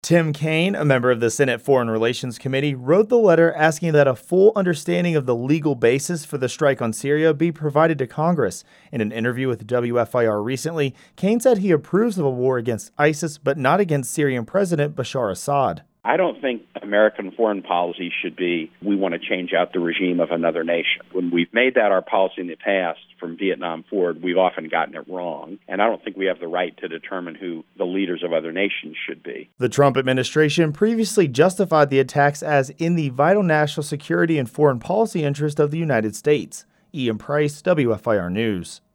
Tim Kaine, a member of the Senate Foreign Relations Committee, wrote the letter asking that a full understanding of the legal basis for the strike on Syria be provided to Congress. In an interview with WFIR recently, Kaine said he approves of a war against ISIS, but not against Syrian President Bashar Assad. I don't think American foreign policy should be, we want to change out the regime of another nation. When we've made that our policy in the past, from Vietnam forward, we've often gotten it wrong. And I don't think we have the right to determine who the leaders of other nations should be. The Trump administration previously justified the attacks as in the vital national security and foreign policy interest of the United States. Ian Price, WFIR News.